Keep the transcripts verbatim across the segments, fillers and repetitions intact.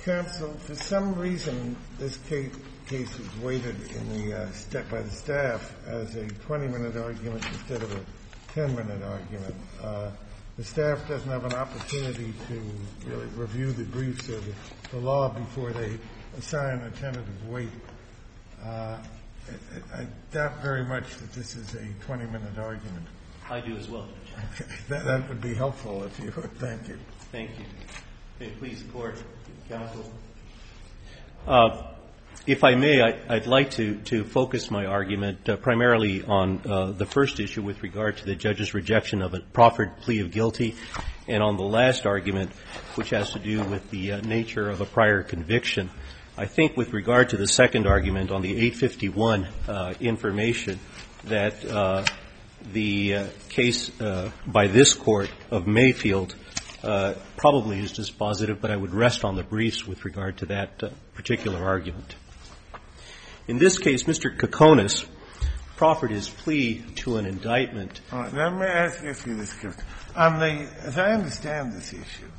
Counsel, for some reason, this case, case was weighted in the uh, step by the staff as a twenty-minute argument instead of a ten-minute argument. Uh, the staff doesn't have an opportunity to really review the briefs or the, the law before they assign a tentative weight. Uh, I, I doubt very much that this is a twenty-minute argument. I do as well, Judge. Okay. That, that would be helpful if you would. Thank you. Thank you. May it please the Court, Counsel. Uh, if I may, I, I'd like to, to focus my argument uh, primarily on uh, the first issue with regard to the judge's rejection of a proffered plea of guilty, and on the last argument, which has to do with the uh, nature of a prior conviction. I think with regard to the second argument on the eight fifty-one uh, information that uh, the uh, case uh, by this Court of Mayfield uh, probably is dispositive, but I would rest on the briefs with regard to that uh, particular argument. In this case, Mister Kokonis proffered his plea to an indictment. All right, let me ask you this question. On the, as I understand this issue,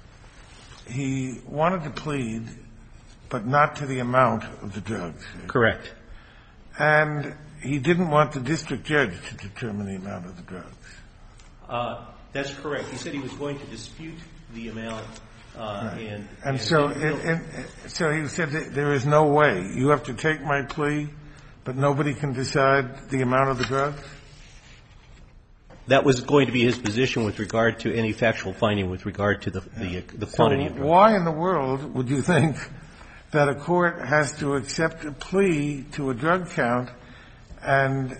he wanted to plead, but not to the amount of the drugs. Correct. And he didn't want the district judge to determine the amount of the drugs. Uh, that's correct. He said he was going to dispute the amount. Uh, right. and, and, and so, and, and, so he said that there is no way. You have to take my plea, but nobody can decide the amount of the drugs? That was going to be his position with regard to any factual finding with regard to the, the, the quantity so of drugs. Why in the world would you think that a court has to accept a plea to a drug count and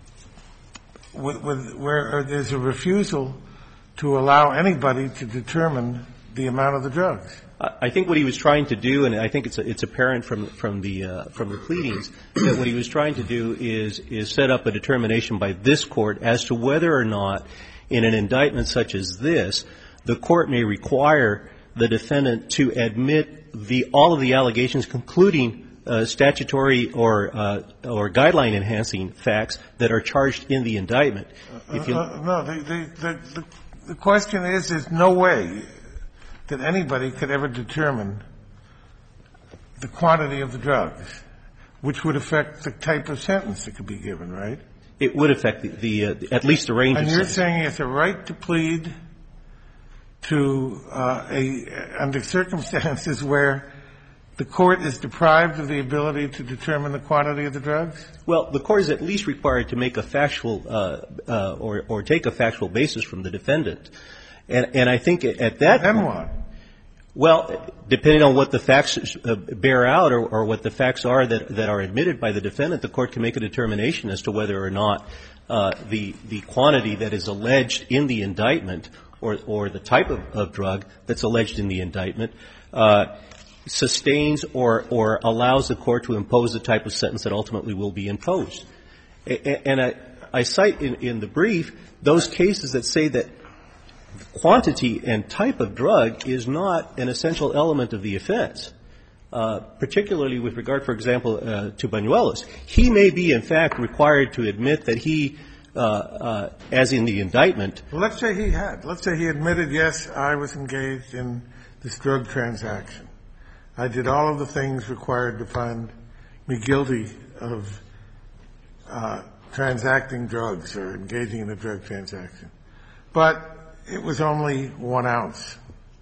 with, with, where there's a refusal to allow anybody to determine the amount of the drugs? I think what he was trying to do, and I think it's, it's apparent from, from, the, uh, from the pleadings, that what he was trying to do is, is set up a determination by this Court as to whether or not in an indictment such as this, the Court may require the defendant to admit the, all of the allegations, concluding uh, statutory or, uh, or guideline-enhancing facts that are charged in the indictment. If you uh, no, the, the, the, the question is, there's no way that anybody could ever determine the quantity of the drugs, which would affect the type of sentence that could be given, right? It would affect the, the uh, at least the range and of you're sentence. saying it's a right to plead to uh, a under circumstances where the court is deprived of the ability to determine the quantity of the drugs? Well, the court is at least required to make a factual uh, uh, or, or take a factual basis from the defendant. And, and I think at that then point, what? Well, depending on what the facts uh, bear out or, or what the facts are that, that are admitted by the defendant, the court can make a determination as to whether or not uh, the the quantity that is alleged in the indictment or, or the type of, of drug that's alleged in the indictment uh, sustains or, or allows the court to impose the type of sentence that ultimately will be imposed. And I, I cite in, in the brief those cases that say that quantity and type of drug is not an essential element of the offense, uh, particularly with regard, for example, uh, to Banuelos. He may be, in fact, required to admit that he, uh, uh, as in the indictment. Well, let's say he had. Let's say he admitted, yes, I was engaged in this drug transaction. I did all of the things required to find me guilty of uh, transacting drugs or engaging in a drug transaction. But it was only one ounce.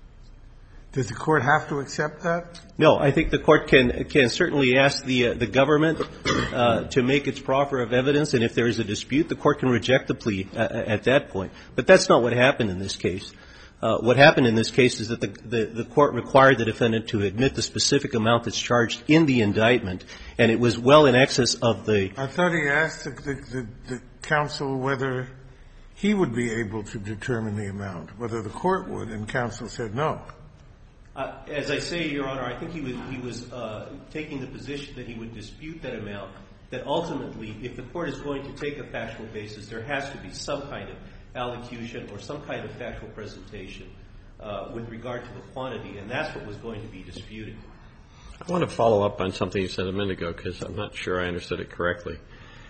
Does the court have to accept that? No, I think the court can can certainly ask the uh, the government uh, to make its proffer of evidence, and if there is a dispute, the court can reject the plea uh, at that point. But that's not what happened in this case. Uh, what happened in this case is that the, the the court required the defendant to admit the specific amount that's charged in the indictment, and it was well in excess of the. I thought he asked the, the, the, the counsel whether he would be able to determine the amount, whether the court would, and counsel said no. Uh, as I say, Your Honor, I think he was, he was uh, taking the position that he would dispute that amount, that ultimately, if the court is going to take a factual basis, there has to be some kind of allocution or some kind of factual presentation uh, with regard to the quantity, and that's what was going to be disputed. I want to follow up on something you said a minute ago, because I'm not sure I understood it correctly.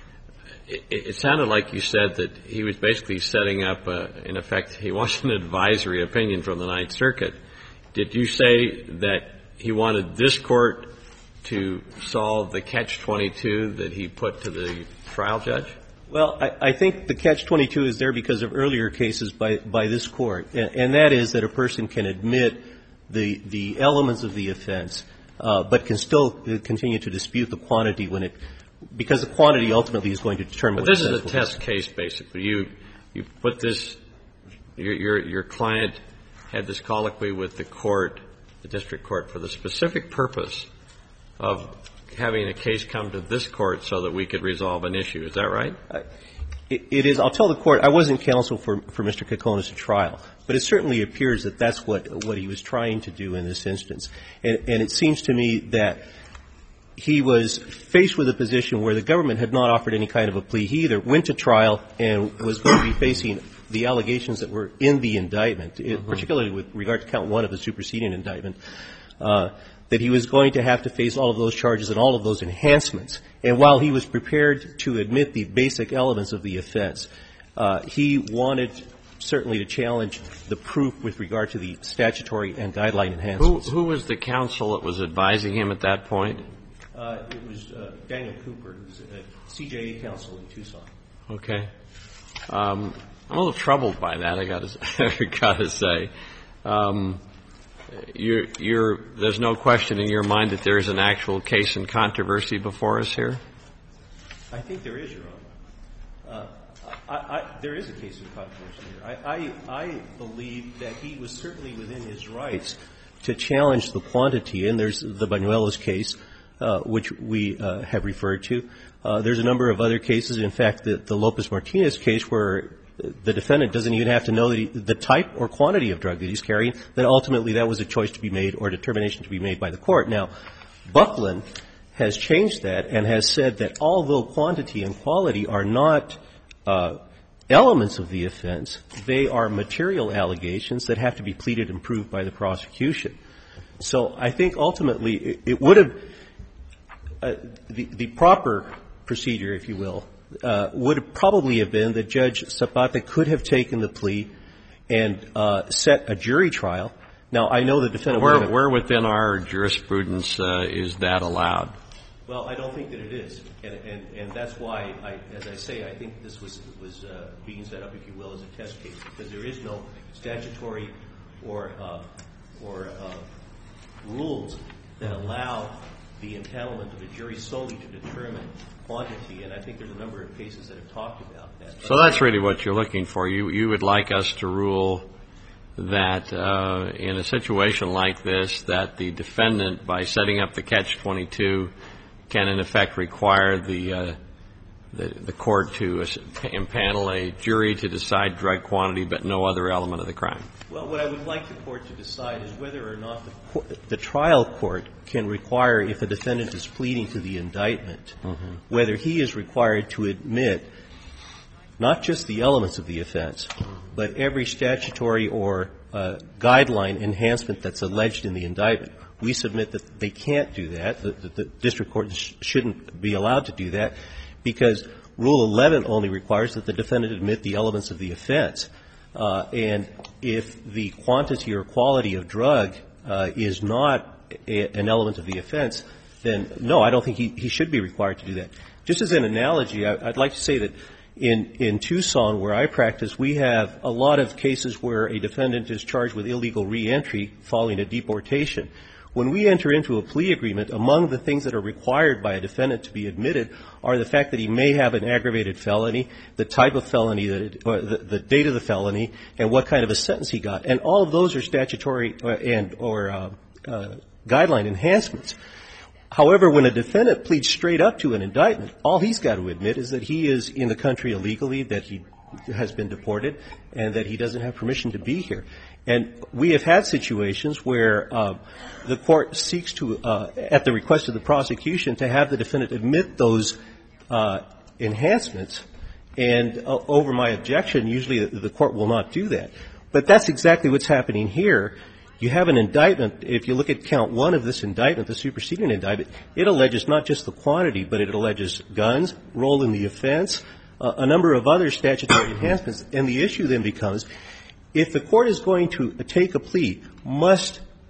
It, it sounded like you said that he was basically setting up, a, in effect, he wants an advisory opinion from the Ninth Circuit. Did you say that he wanted this court to solve the catch twenty-two that he put to the trial judge? Well, I, I think the catch twenty-two is there because of earlier cases by, by this court, and, and that is that a person can admit the, the elements of the offense, uh, but can still continue to dispute the quantity when it, because the quantity ultimately is going to determine. But this is a test case, basically. You, you put this, your, your, your client had this colloquy with the court, the district court, for the specific purpose of having a case come to this court so that we could resolve an issue. Is that right? Uh, it, it is. I'll tell the court, I wasn't counsel for, for Mister Kokonas at trial, but it certainly appears that that's what, what he was trying to do in this instance. And, and it seems to me that he was faced with a position where the government had not offered any kind of a plea. He either went to trial and was going to be facing the allegations that were in the indictment, mm-hmm. particularly with regard to count one of the superseding indictment, uh, that he was going to have to face all of those charges and all of those enhancements. And while he was prepared to admit the basic elements of the offense, uh, he wanted certainly to challenge the proof with regard to the statutory and guideline enhancements. Who, who was the counsel that was advising him at that point? Uh, it was uh, Daniel Cooper, who was a C J A counsel in Tucson. Okay. Um, I'm a little troubled by that, I got to, got to say. Um, You're, you're, there's no question in your mind that there is an actual case in controversy before us here? I think there is, Your Honor. Uh, I, I, there is a case in controversy here. I, I, I believe that he was certainly within his rights to challenge the quantity, and there's the Banuelos case, uh, which we uh, have referred to. Uh, there's a number of other cases. In fact, the, the Lopez-Martinez case where the defendant doesn't even have to know that he, the type or quantity of drug that he's carrying, that ultimately that was a choice to be made or determination to be made by the court. Now, Buckland has changed that and has said that although quantity and quality are not uh, elements of the offense, they are material allegations that have to be pleaded and proved by the prosecution. So I think ultimately it, it would have uh, the, the proper procedure, if you will, Uh, would probably have been that Judge Zapata could have taken the plea and uh, set a jury trial. Now, I know the defendant where, would have... Where within our jurisprudence uh, is that allowed? Well, I don't think that it is. And, and, and that's why, I, as I say, I think this was, was uh, being set up, if you will, as a test case, because there is no statutory or, uh, or uh, rules that allow the empanelment of a jury solely to determine quantity, and I think there's a number of cases that have talked about that. So that's really what you're looking for. You you would like us to rule that uh, in a situation like this, that the defendant, by setting up the catch twenty-two, can in effect require the uh, the, the court to impanel a jury to decide drug quantity, but no other element of the crime. Well, what I would like the court to decide is whether or not the, the trial court can require, if a defendant is pleading to the indictment, mm-hmm. whether he is required to admit not just the elements of the offense, mm-hmm. but every statutory or uh, guideline enhancement that's alleged in the indictment. We submit that they can't do that, that the, the district court sh- shouldn't be allowed to do that, because Rule eleven only requires that the defendant admit the elements of the offense. Uh, and if the quantity or quality of drug uh, is not a, an element of the offense, then no, I don't think he, he should be required to do that. Just as an analogy, I, I'd like to say that in, in Tucson, where I practice, we have a lot of cases where a defendant is charged with illegal reentry following a deportation. When we enter into a plea agreement, among the things that are required by a defendant to be admitted are the fact that he may have an aggravated felony, the type of felony, that it, or the, the date of the felony, and what kind of a sentence he got. And all of those are statutory and or uh, uh, guideline enhancements. However, when a defendant pleads straight up to an indictment, all he's got to admit is that he is in the country illegally, that he has been deported, and that he doesn't have permission to be here. And we have had situations where uh, the court seeks to, uh, at the request of the prosecution, to have the defendant admit those uh, enhancements. And uh, over my objection, usually the, the court will not do that. But that's exactly what's happening here. You have an indictment. If you look at count one of this indictment, the superseding indictment, it alleges not just the quantity, but it alleges guns, role in the offense, uh, a number of other statutory enhancements. And the issue then becomes, if the court is going to take a plea, must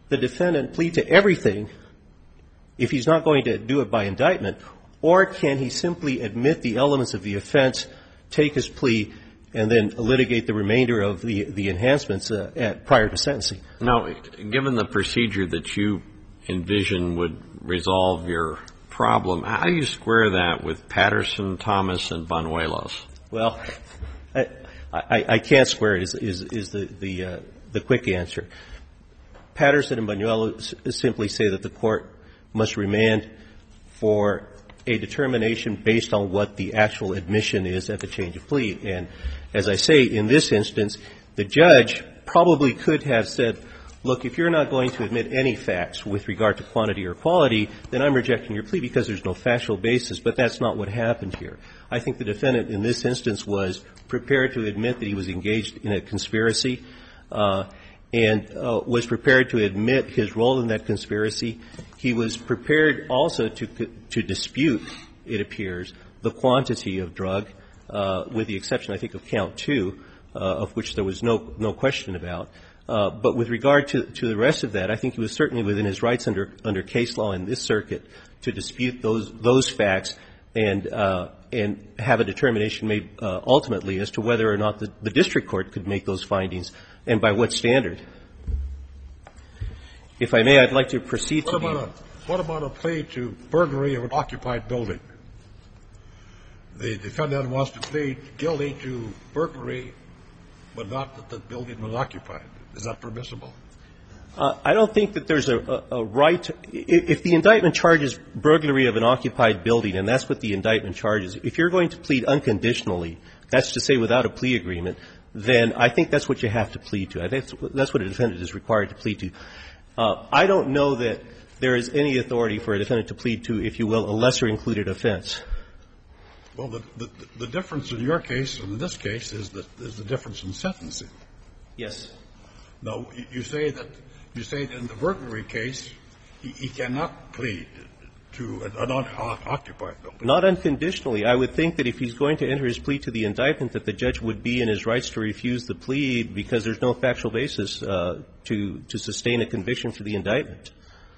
the defendant plead to everything if he's not going to do it by indictment, or can he simply admit the elements of the offense, take his plea, and then litigate the remainder of the, the enhancements uh, at, prior to sentencing? Now, given the procedure that you envision would resolve your problem, how do you square that with Patterson, Thomas, and Banuelos? Well, I, I, I can't square it is, is, is the, the, uh, the quick answer. Patterson and Banuelos simply say that the court must remand for a determination based on what the actual admission is at the change of plea. And as I say, in this instance, the judge probably could have said, look, if you're not going to admit any facts with regard to quantity or quality, then I'm rejecting your plea because there's no factual basis. But that's not what happened here. I think the defendant in this instance was prepared to admit that he was engaged in a conspiracy uh, and uh, was prepared to admit his role in that conspiracy. He was prepared also to to dispute, it appears, the quantity of drug, uh, with the exception, I think, of count two, uh, of which there was no no question about. Uh, but with regard to, to the rest of that, I think he was certainly within his rights under under case law in this circuit to dispute those those facts and uh, and have a determination made uh, ultimately as to whether or not the, the district court could make those findings and by what standard. If I may, I'd like to proceed what to about the... A, what about a plea to burglary of an occupied building? The defendant wants to plead guilty to burglary, but not that the building was occupied. Is that permissible? Uh, I don't think that there's a, a, a right to, if the indictment charges burglary of an occupied building, and that's what the indictment charges, if you're going to plead unconditionally, that's to say without a plea agreement, then I think that's what you have to plead to. I think that's, that's what a defendant is required to plead to. Uh, I don't know that there is any authority for a defendant to plead to, if you will, a lesser included offense. Well, the, the, the difference in your case and in this case is the, is the difference in sentencing. Yes. Now, you say that you say that in the burglary case, he, he cannot plead to an unoccupied building. Not unconditionally. I would think that if he's going to enter his plea to the indictment, that the judge would be in his rights to refuse the plea because there's no factual basis uh, to to sustain a conviction for the indictment.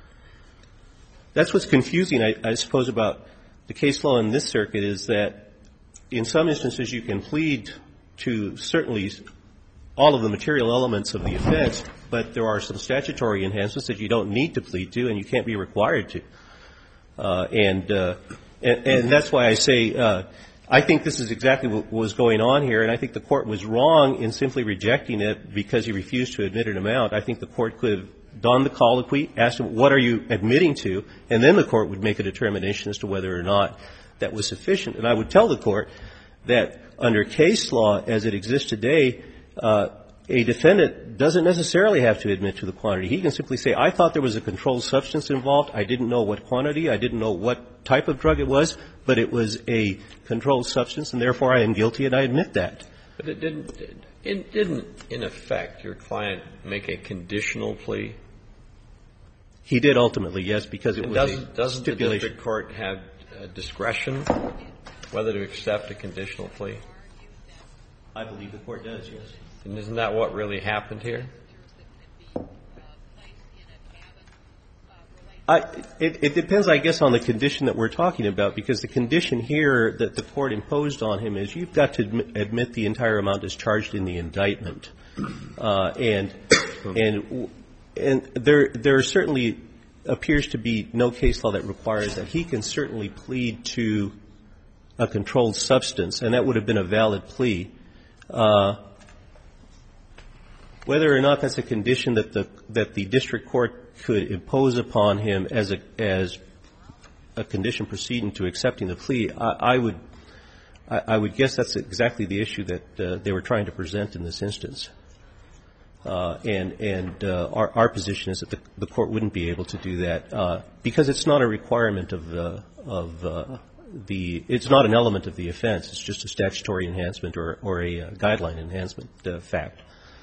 That's what's confusing, I, I suppose, about the case law in this circuit is that in some instances you can plead to certainly all of the material elements of the offense, but there are some statutory enhancements that you don't need to plead to and you can't be required to. Uh, and, uh, and and that's why I say uh, I think this is exactly what was going on here, and I think the court was wrong in simply rejecting it because he refused to admit an amount. I think the court could have done the colloquy, asked him, what are you admitting to, and then the court would make a determination as to whether or not that was sufficient. And I would tell the court that under case law as it exists today, uh, a defendant doesn't necessarily have to admit to the quantity. He can simply say, I thought there was a controlled substance involved. I didn't know what quantity. I didn't know what type of drug it was, but it was a controlled substance, and therefore I am guilty, and I admit that. But it didn't, it didn't, in effect, your client make a conditional plea? He did ultimately, yes, because it was doesn't, a doesn't the stipulation. district court have uh, discretion whether to accept a conditional plea? I believe the court does, yes. And isn't that what really happened here? I, it, it depends, I guess, on the condition that we're talking about, because the condition here that the court imposed on him is you've got to admit, admit the entire amount is charged in the indictment. Uh, and and and there there certainly appears to be no case law that requires that. He can certainly plead to a controlled substance, and that would have been a valid plea. Uh, whether or not that's a condition that the that the district court could impose upon him as a as a condition preceding to accepting the plea, I, I would I, I would guess that's exactly the issue that uh, they were trying to present in this instance. Uh, and and uh, our, our position is that the, the court wouldn't be able to do that uh, because it's not a requirement of the of uh, the it's not an element of the offense. It's just a statutory enhancement or or a uh, guideline enhancement uh, fact.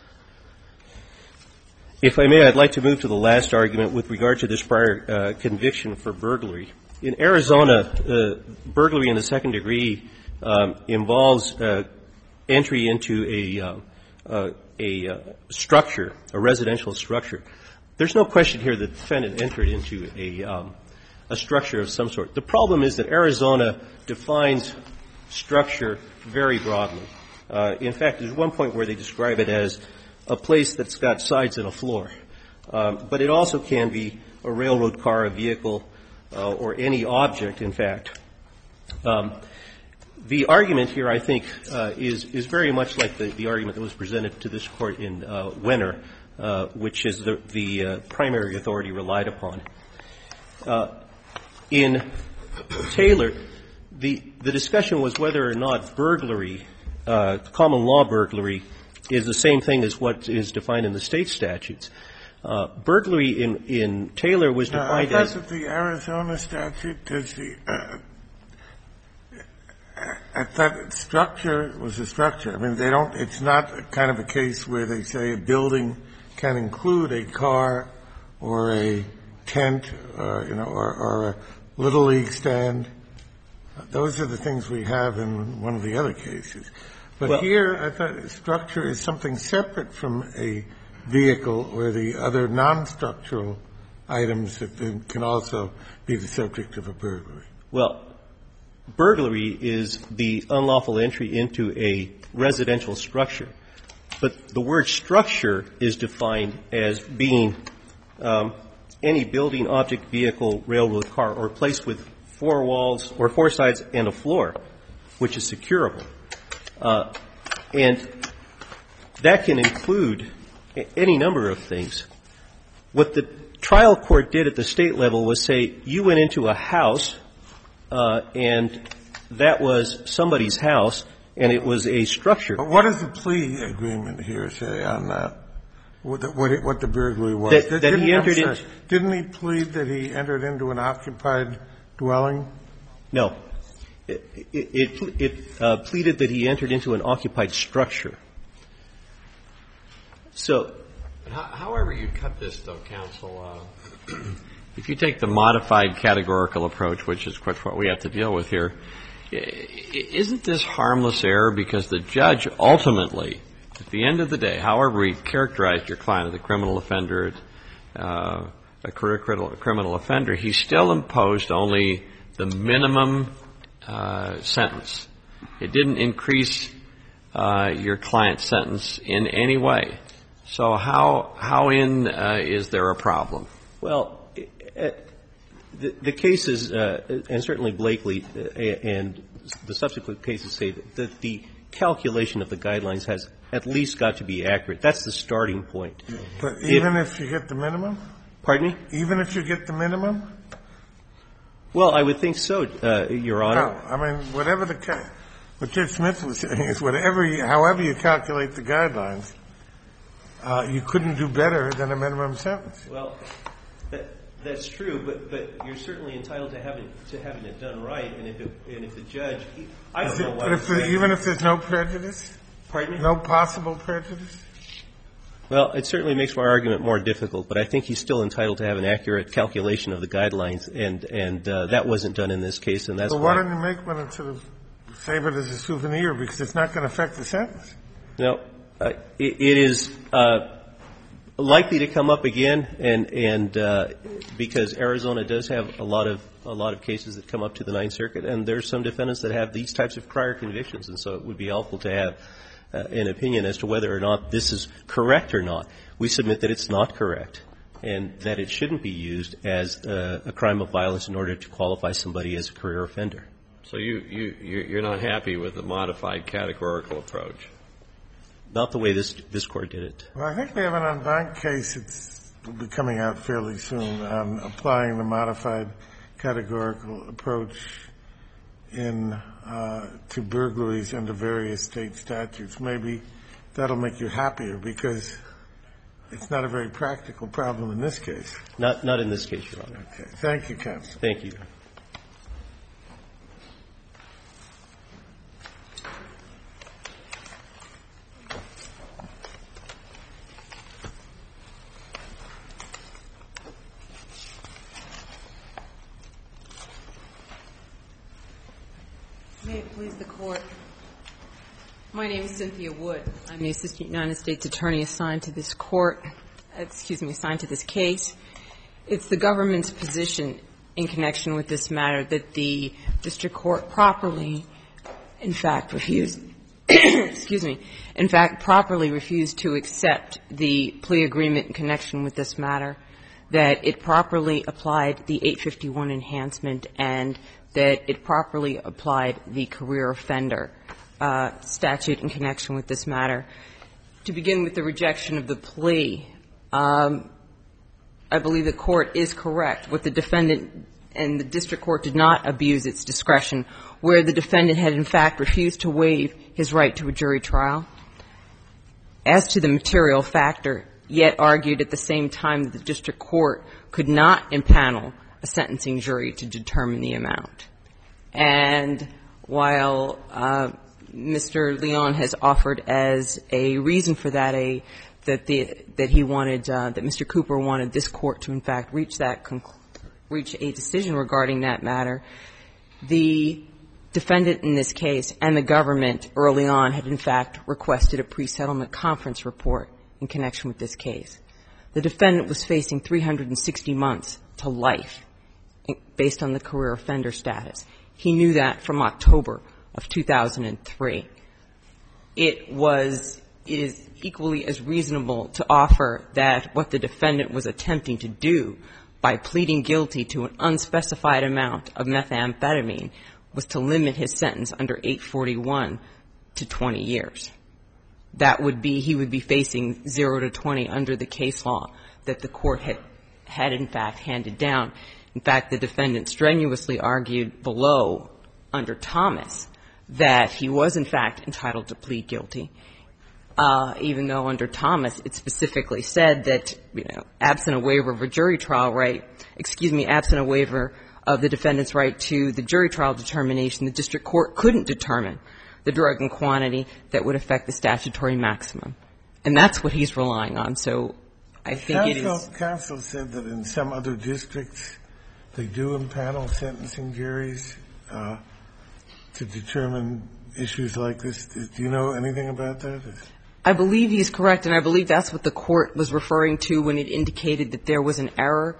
If I may, I'd like to move to the last argument with regard to this prior uh, conviction for burglary. In Arizona, uh, burglary in the second degree um, involves uh, entry into a uh, uh, a uh, structure, a residential structure. there's no question here that the defendant entered into a, um, a structure of some sort. The problem is that Arizona defines structure very broadly. Uh, in fact, there's one point where they describe it as a place that's got sides and a floor. Um, but it also can be a railroad car, a vehicle, uh, or any object, in fact. Um, the argument here, I think, uh, is, is very much like the, the argument that was presented to this Court in uh, Wenner, uh, which is the, the uh, primary authority relied upon. Uh, in Taylor, the, the discussion was whether or not burglary, uh, common law burglary, is the same thing as what is defined in the state statutes. Uh, burglary in, in Taylor was defined now, I as... thought that the Arizona statute does the... Uh, I thought structure was a structure. I mean, they don't... It's not a kind of a case where they say a building can include a car or a tent, uh, you know, or, or a Little League stand. Those are the things we have in one of the other cases. But well, here, I thought structure is something separate from a vehicle or the other non-structural items that can also be the subject of a burglary. Well, burglary is the unlawful entry into a residential structure. But the word structure is defined as being um, any building, object, vehicle, railroad car, or place with four walls or four sides and a floor, which is securable. Uh, and that can include any number of things. What the trial court did at the state level was say, you went into a house, uh, and that was somebody's house, and it was a structure. But what does the plea agreement here say on that? What the, what, it, what the burglary was? That, that didn't, he entered in. Didn't he plead that he entered into an occupied dwelling? No. It, it, it, it uh, pleaded that he entered into an occupied structure. So, however you cut this, though, counsel, uh, if you take the modified categorical approach, which is what we have to deal with here, isn't this harmless error because the judge ultimately, at the end of the day, however he characterized your client as a criminal offender, uh, a criminal offender, he still imposed only the minimum uh, sentence. It didn't increase uh, your client's sentence in any way. So how how in uh, is there a problem? Well, uh, the, the cases, uh, and certainly Blakely uh, and the subsequent cases say that, that the calculation of the guidelines has at least got to be accurate. That's the starting point. But even if, if you get the minimum? Pardon me? Even if you get the minimum? Well, I would think so, uh, Your Honor. No, I mean, whatever the ca- what Judge Smith was saying is whatever you, however you calculate the guidelines, uh, you couldn't do better than a minimum sentence. Well, that, that's true, but but you're certainly entitled to having to having it done right. And if it, and if the judge, I don't is know it, why. But if the, even if there's no prejudice, pardon me, no possible prejudice. Well, it certainly makes my argument more difficult, but I think he's still entitled to have an accurate calculation of the guidelines, and and uh, that wasn't done in this case, and that's well, why. why don't you make one and sort of save it as a souvenir because it's not going to affect the sentence? No, uh, it, it is uh, likely to come up again, and and uh, because Arizona does have a lot of a lot of cases that come up to the Ninth Circuit, and there's some defendants that have these types of prior convictions, and so it would be helpful to have Uh, an opinion as to whether or not this is correct or not. We submit that it's not correct and that it shouldn't be used as uh, a crime of violence in order to qualify somebody as a career offender. So you, you, you're not happy with the modified categorical approach? Not the way this this Court did it. Well, I think we have an en banc case. It's will be coming out fairly soon on applying the modified categorical approach in uh, to burglaries under various state statutes. Maybe that'll make you happier because it's not a very practical problem in this case. Not not in this case, Your Honor. Okay. Thank you, counsel. Thank you. May it please the Court. My name is Cynthia Wood. I'm the Assistant United States Attorney assigned to this Court. excuse me, assigned to this case. It's the government's position in connection with this matter that the district court properly, in fact, refused, excuse me, in fact, properly refused to accept the plea agreement in connection with this matter, that it properly applied the eight fifty-one enhancement, and that it properly applied the career offender uh, statute in connection with this matter. To begin with the rejection of the plea, um, I believe the court is correct. What the defendant and the district court did not abuse its discretion, where the defendant had in fact refused to waive his right to a jury trial. As to the material factor, yet argued at the same time that the district court could not impanel a sentencing jury to determine the amount. And while uh, Mister Leon has offered as a reason for that a that the that he wanted uh, that Mister Cooper wanted this court to in fact reach that conclu- reach a decision regarding that matter, the defendant in this case and the government early on had in fact requested a pre-settlement conference report in connection with this case. The defendant was facing three hundred sixty months to life based on the career offender status. He knew that from October of two thousand three. It was, it is equally as reasonable to offer that what the defendant was attempting to do by pleading guilty to an unspecified amount of methamphetamine was to limit his sentence under eight forty-one to twenty years. That would be, he would be facing zero to twenty under the case law that the court had, had in fact handed down. In fact, the defendant strenuously argued below under Thomas that he was in fact entitled to plead guilty, uh, even though under Thomas it specifically said that, you know, absent a waiver of a jury trial right, excuse me, absent a waiver of the defendant's right to the jury trial determination, the district court couldn't determine the drug and quantity that would affect the statutory maximum. And that's what he's relying on. So I think counsel, it is. Counsel said that in some other districts they do impanel sentencing juries uh, to determine issues like this. Do you know anything about that? I believe he's correct, and I believe that's what the court was referring to when it indicated that there was an error.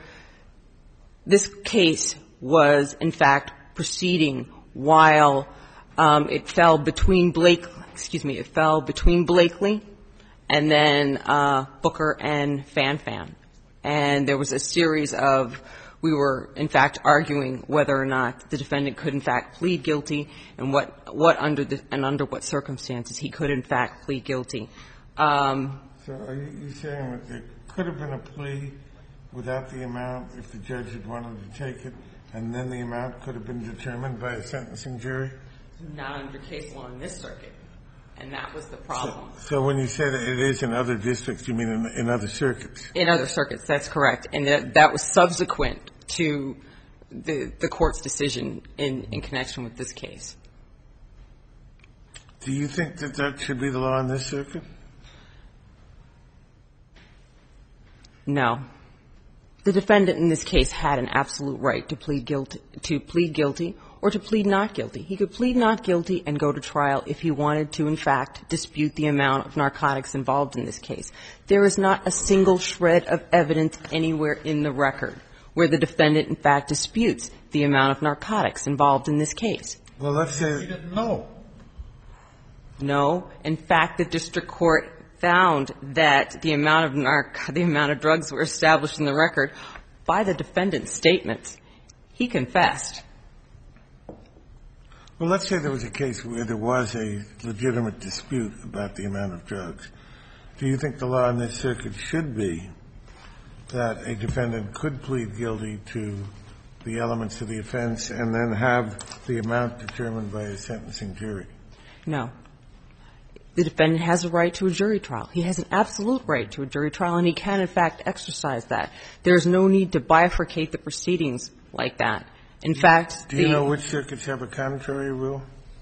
This case was, in fact, proceeding while um, it fell between Blake, excuse me, it fell between Blakely and then uh, Booker and Fan Fan. And there was a series of, we were, in fact, arguing whether or not the defendant could, in fact, plead guilty and what, what under the, and under what circumstances he could, in fact, plead guilty. Um, so are you, you saying that there could have been a plea without the amount if the judge had wanted to take it, and then the amount could have been determined by a sentencing jury? Not under case law in this circuit. And that was the problem. So, so when you say that it is in other districts, you mean in, in other circuits? In other circuits, that's correct. And that, that was subsequent to the, the court's decision in, in connection with this case. Do you think that that should be the law in this circuit? No. The defendant in this case had an absolute right to plead guilty, to plead guilty or to plead not guilty. He could plead not guilty and go to trial if he wanted to, in fact, dispute the amount of narcotics involved in this case. There is not a single shred of evidence anywhere in the record where the defendant, in fact, disputes the amount of narcotics involved in this case. Well, let's say He didn't know. No. In fact, the district court found that the amount of narc- the amount of drugs were established in the record by the defendant's statements. He confessed. Well, let's say there was a case where there was a legitimate dispute about the amount of drugs. Do you think the law in this circuit should be that a defendant could plead guilty to the elements of the offense and then have the amount determined by a sentencing jury? No. The defendant has a right to a jury trial. He has an absolute right to a jury trial, and he can, in fact, exercise that. There is no need to bifurcate the proceedings like that. In fact, do you the, know which circuits have a contrary rule?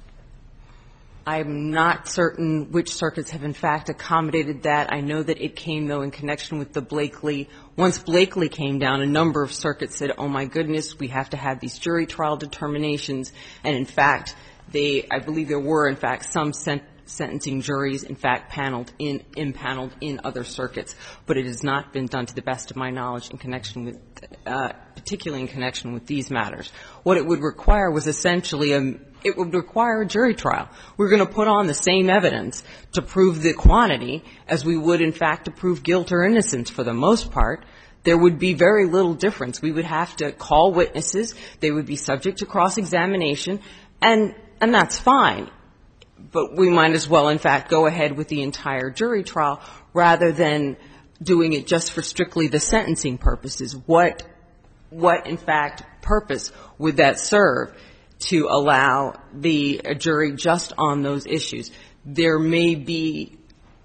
I'm not certain which circuits have, in fact, accommodated that. I know that it came, though, in connection with the Blakely. Once Blakely came down, a number of circuits said, oh, my goodness, we have to have these jury trial determinations. And, in fact, they, I believe there were, in fact, some sent, sentencing juries, in fact, paneled in, impaneled in other circuits, but it has not been done to the best of my knowledge in connection with, uh, particularly in connection with these matters. What it would require was essentially a, it would require a jury trial. We're going to put on the same evidence to prove the quantity as we would, in fact, to prove guilt or innocence for the most part. There would be very little difference. We would have to call witnesses. They would be subject to cross-examination, and, and that's fine. But we might as well, in fact, go ahead with the entire jury trial rather than doing it just for strictly the sentencing purposes. What, what in fact, purpose would that serve to allow the a jury just on those issues? There may be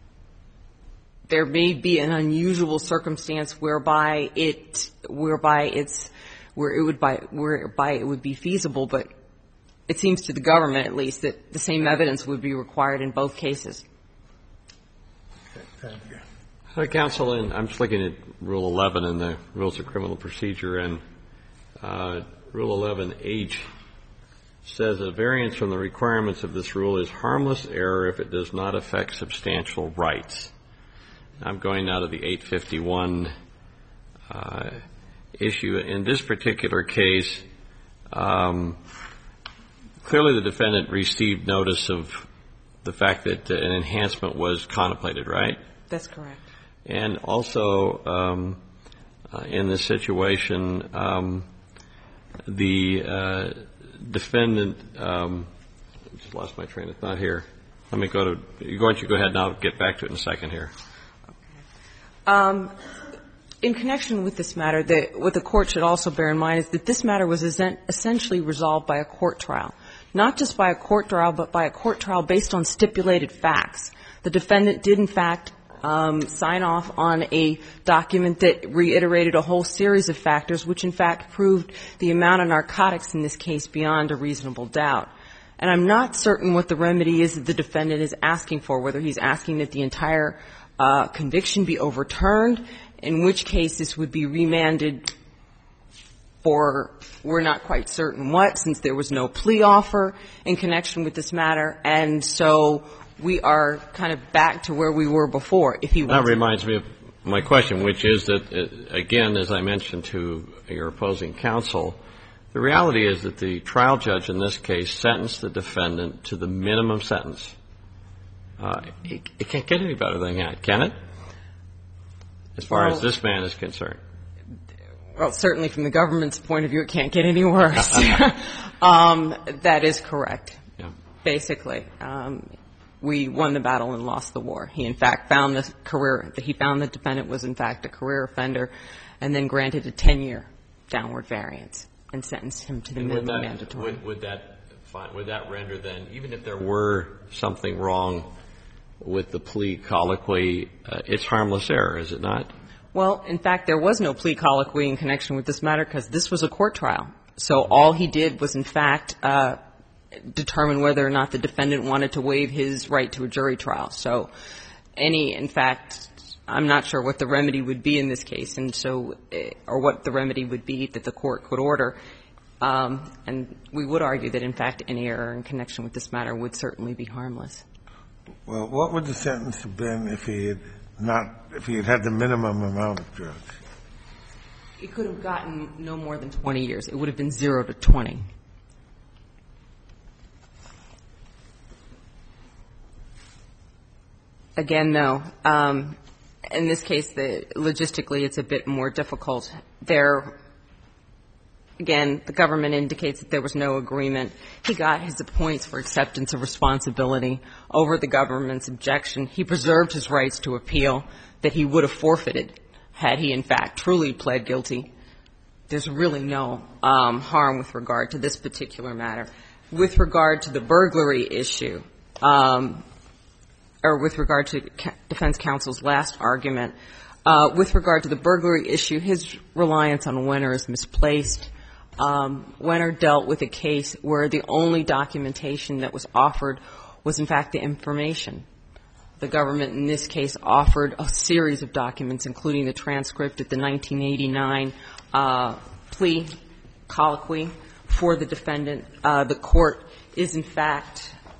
there may be an unusual circumstance whereby it whereby it's where it would by whereby it would be feasible, but it seems to the government, at least, that the same evidence would be required in both cases. Okay, thank you. Uh, Counsel, and I'm just looking at Rule eleven in the Rules of Criminal Procedure, and uh, Rule eleven H says a variance from the requirements of this rule is harmless error if it does not affect substantial rights. I'm going now to the eight fifty-one uh, issue. In this particular case, um, clearly the defendant received notice of the fact that an enhancement was contemplated, right? That's correct. And also, um, uh, in this situation, um, the uh, defendant, um, I just lost my train of thought here. Let me go to, why don't you go ahead and I'll get back to it in a second here. Um, in connection with this matter, the, what the court should also bear in mind is that this matter was essentially resolved by a court trial. Not just by a court trial, but by a court trial based on stipulated facts. The defendant did, in fact, um, sign off on a document that reiterated a whole series of factors, which, in fact, proved the amount of narcotics in this case beyond a reasonable doubt. And I'm not certain what the remedy is that the defendant is asking for, whether he's asking that the entire Uh, conviction be overturned, in which case this would be remanded for, we're not quite certain what, since there was no plea offer in connection with this matter, and so we are kind of back to where we were before. If he That reminds me of my question, which is that, uh, again, as I mentioned to your opposing counsel, the reality is that the trial judge in this case sentenced the defendant to the minimum sentence. Uh, it, it can't get any better than that, can it? As far well, as this man is concerned. Well, certainly from the government's point of view, it can't get any worse. um, that is correct. Yeah. Basically, um, we won the battle and lost the war. He, in fact, found the career, he found the defendant was, in fact, a career offender, and then granted a ten-year downward variance and sentenced him to the and minimum would that, mandatory. Would, would that would that render then, even if there were something wrong with the plea colloquy, uh, it's harmless error, is it not? Well, in fact, there was no plea colloquy in connection with this matter because this was a court trial. So all he did was, in fact, uh, determine whether or not the defendant wanted to waive his right to a jury trial. So any, in fact, I'm not sure what the remedy would be in this case, and so, or what the remedy would be that the court could order. Um, and we would argue that, in fact, any error in connection with this matter would certainly be harmless. Well, what would the sentence have been if he had not, if he had had the minimum amount of drugs? It could have gotten no more than twenty years. It would have been zero to twenty. Again, though, um, in this case, the, logistically, it's a bit more difficult. There, again, the government indicates that there was no agreement. He got his points for acceptance of responsibility over the government's objection. He preserved his rights to appeal that he would have forfeited had he, in fact, truly pled guilty. There's really no um, harm with regard to this particular matter. With regard to the burglary issue, um, or with regard to defense counsel's last argument, uh, with regard to the burglary issue, his reliance on Wenner is misplaced. Um, Wenner dealt with a case where the only documentation that was offered was, in fact, the information. The government in this case offered a series of documents, including the transcript at the nineteen eighty-nine uh, plea colloquy for the defendant. Uh, the court is, in fact,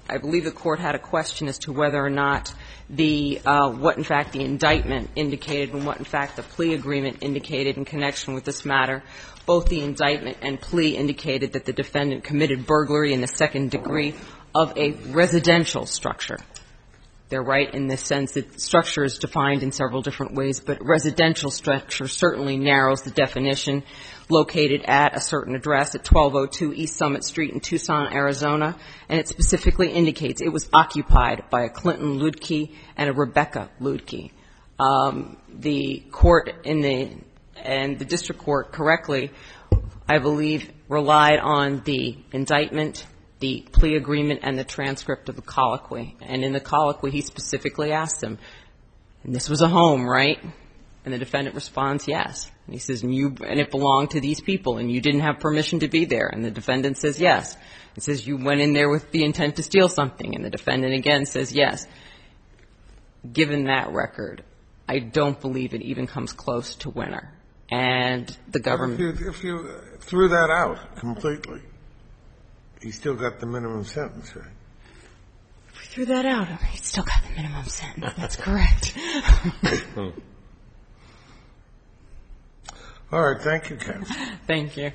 I believe the Court had a question as to whether or not the uh, what, in fact, the indictment indicated and what, in fact, the plea agreement indicated in connection with this matter. Both the indictment and plea indicated that the defendant committed burglary in the second degree of a residential structure. They're right in the sense that structure is defined in several different ways, but residential structure certainly narrows the definition. Located at a certain address at twelve oh two East Summit Street in Tucson, Arizona, and it specifically indicates it was occupied by a Clinton Ludke and a Rebecca Ludke. Um, the court in the and the district court correctly, I believe, relied on the indictment, the plea agreement, and the transcript of the colloquy. And in the colloquy, he specifically asked him, and this was a home, right? And the defendant responds, yes. And he says, and, you, and it belonged to these people, and you didn't have permission to be there. And the defendant says, yes. He says, you went in there with the intent to steal something. And the defendant again says, yes. Given that record, I don't believe it even comes close to winner. And the government... If you, if you threw that out completely, he still got the minimum sentence, right? If we threw that out, he still got the minimum sentence. That's correct. All right. Thank you, Ken. Thank you.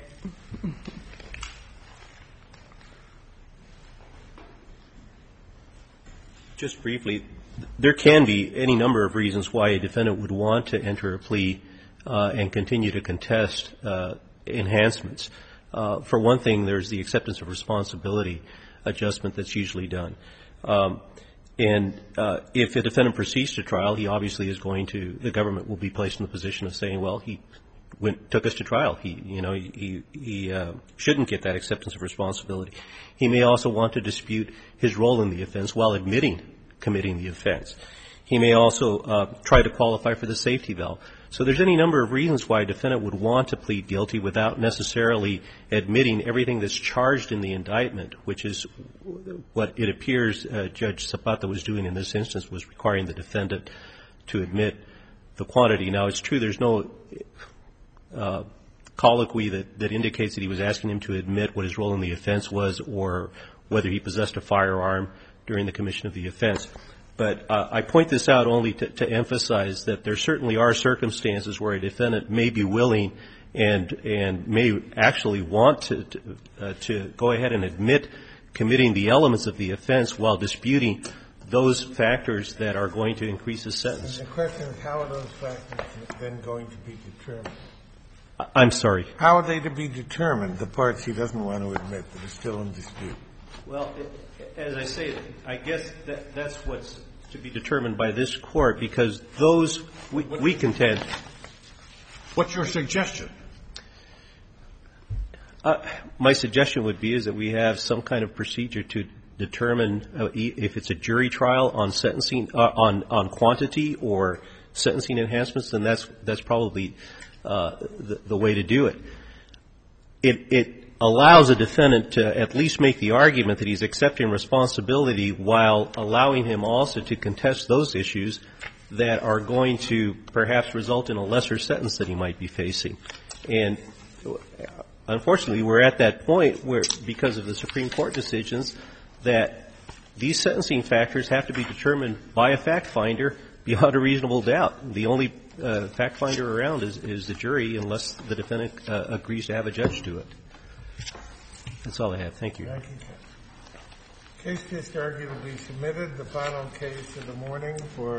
Just briefly, there can be any number of reasons why a defendant would want to enter a plea uh, and continue to contest uh, enhancements. Uh, for one thing, there's the acceptance of responsibility adjustment that's usually done. Um, and uh, if a defendant proceeds to trial, he obviously is going to, the government will be placed in the position of saying, well, he went, took us to trial. He, you know, he, he uh, shouldn't get that acceptance of responsibility. He may also want to dispute his role in the offense while admitting committing the offense. He may also uh, try to qualify for the safety valve. So there's any number of reasons why a defendant would want to plead guilty without necessarily admitting everything that's charged in the indictment, which is what it appears uh, Judge Zapata was doing in this instance, was requiring the defendant to admit the quantity. Now, it's true there's no uh, colloquy that, that indicates that he was asking him to admit what his role in the offense was or whether he possessed a firearm during the commission of the offense. But uh, I point this out only to, to emphasize that there certainly are circumstances where a defendant may be willing and and may actually want to to, uh, to go ahead and admit committing the elements of the offense while disputing those factors that are going to increase his sentence. And the question is, how are those factors then going to be determined? I'm sorry. How are they to be determined, the parts he doesn't want to admit that are still in dispute? Well, as I say, I guess that, that's what's to be determined by this Court, because those we, we contend. What's your suggestion? Uh, my suggestion would be is that we have some kind of procedure to determine uh, if it's a jury trial on sentencing, uh, on on quantity or sentencing enhancements, then that's that's probably uh, the, the way to do it. It it allows a defendant to at least make the argument that he's accepting responsibility while allowing him also to contest those issues that are going to perhaps result in a lesser sentence that he might be facing. And unfortunately, we're at that point where, because of the Supreme Court decisions, that these sentencing factors have to be determined by a fact finder beyond a reasonable doubt. The only uh, fact finder around is, is the jury, unless the defendant uh, agrees to have a judge do it. That's all I have. Thank you. Thank you, Ken. Case just argued will be submitted. The final case of the morning for